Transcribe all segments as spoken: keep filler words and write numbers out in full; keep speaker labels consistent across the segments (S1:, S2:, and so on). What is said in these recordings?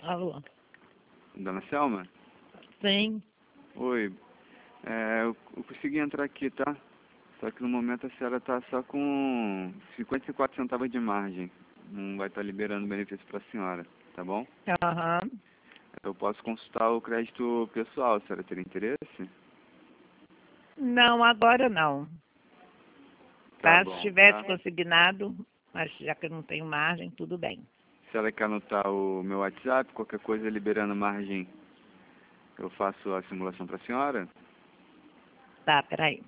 S1: Alô?
S2: Dona Selma?
S1: Sim.
S2: Oi. É, eu, eu consegui entrar aqui, tá? Só que no momento a senhora tá só com cinquenta e quatro centavos de margem. Não vai estar liberando benefício para a senhora, tá bom?
S1: Aham.
S2: Eu posso consultar o crédito pessoal, a senhora teria interesse?
S1: Não, agora não.
S2: Tá
S1: Tá? Se
S2: bom,
S1: tivesse
S2: tá?
S1: consignado, mas já que eu não tenho margem, tudo bem.
S2: A senhora quer anotar o meu WhatsApp, qualquer coisa liberando margem, eu faço a simulação para a senhora?
S1: Tá, peraí.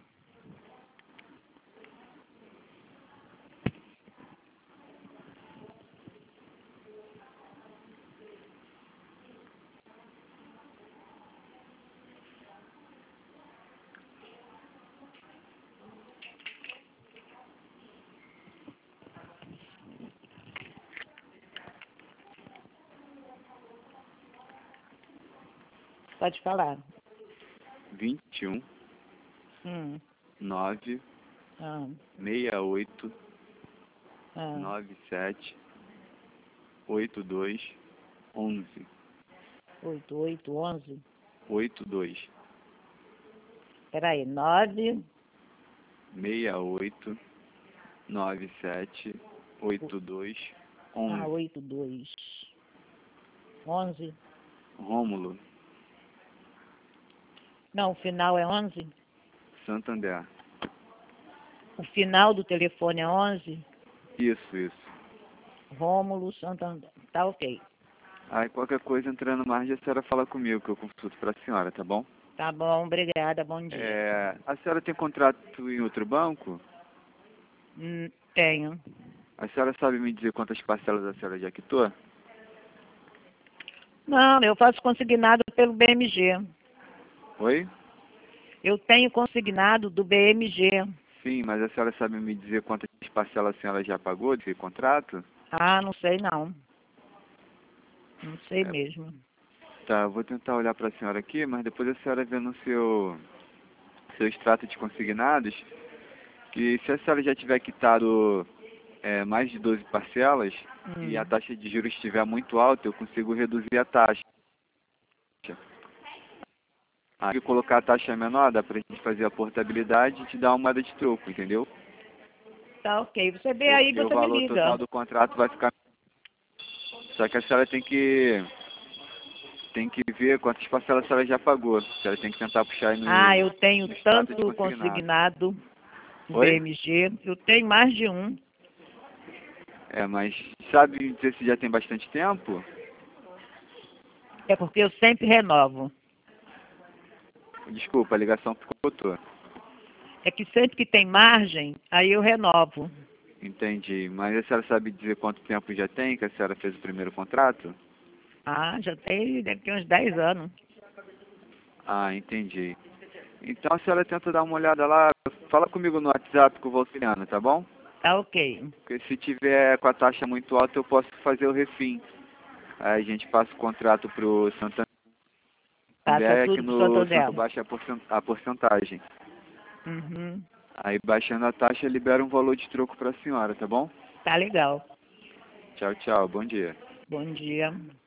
S1: Pode falar.
S2: vinte e um,
S1: Hum.
S2: nove,
S1: Ah,
S2: sessenta e oito,
S1: ah.
S2: noventa e sete, oitenta e dois, onze.
S1: Oito, oito, onze.
S2: oitenta e dois,
S1: Peraí, nove.
S2: sessenta e oito, noventa e sete, oitenta e dois,
S1: Ah,
S2: onze.
S1: oito, dois. Onze.
S2: Rômulo,
S1: Não, o final é onze.
S2: Santander.
S1: O final do telefone é onze.
S2: Isso, isso.
S1: Rômulo Santander. Tá ok.
S2: Aí qualquer coisa entrando mais, a senhora fala comigo que eu consulto para a senhora, tá bom?
S1: Tá bom, obrigada, bom dia.
S2: É, a senhora tem contrato em outro banco?
S1: Hum, tenho.
S2: A senhora sabe me dizer quantas parcelas a senhora já quitou?
S1: Não, eu faço consignado pelo B M G.
S2: Oi?
S1: Eu tenho consignado do B M G.
S2: Sim, mas a senhora sabe me dizer quantas parcelas a senhora já pagou desse contrato?
S1: Ah, não sei não. Não sei
S2: É,
S1: mesmo.
S2: tá, eu vou tentar olhar para a senhora aqui, mas depois a senhora vê no seu, seu extrato de consignados que se a senhora já tiver quitado é, mais de doze parcelas e a
S1: Hum.
S2: taxa de juros estiver muito alta, eu consigo reduzir a taxa. Aí colocar a taxa menor, dá pra gente fazer a portabilidade e te dar uma moeda de troco, entendeu?
S1: Tá ok. Você vê aí,
S2: Porque o
S1: você me
S2: valor
S1: liga.
S2: total do contrato vai ficar... Só que a senhora tem que, tem que ver quantas parcelas a senhora já pagou. A senhora tem que tentar puxar aí
S1: Ah,
S2: no,
S1: eu tenho
S2: no status de
S1: tanto
S2: consignado.
S1: consignado no
S2: Oi?
S1: B M G. Eu tenho mais de um.
S2: É, mas sabe dizer se já tem bastante tempo?
S1: É porque eu sempre renovo.
S2: Desculpa, a ligação ficou toda.
S1: É que sempre que tem margem, aí eu renovo.
S2: Entendi. Mas a senhora sabe dizer quanto tempo já tem que a senhora fez o primeiro contrato?
S1: Ah, já tem, deve ter uns dez anos.
S2: Ah, entendi. Então a senhora tenta dar uma olhada lá, fala comigo no WhatsApp que eu vou auxiliando, tá bom?
S1: Tá ok.
S2: Porque se tiver com a taxa muito alta eu posso fazer o refim. Aí a gente passa o contrato pro Santander
S1: Passa
S2: que
S1: tudo pro
S2: no
S1: Santander.
S2: Santo baixa a porcen- a porcentagem.
S1: Uhum.
S2: Aí baixando a taxa libera um valor de troco para a senhora, tá bom?
S1: Tá legal.
S2: Tchau, tchau, bom dia.
S1: Bom dia.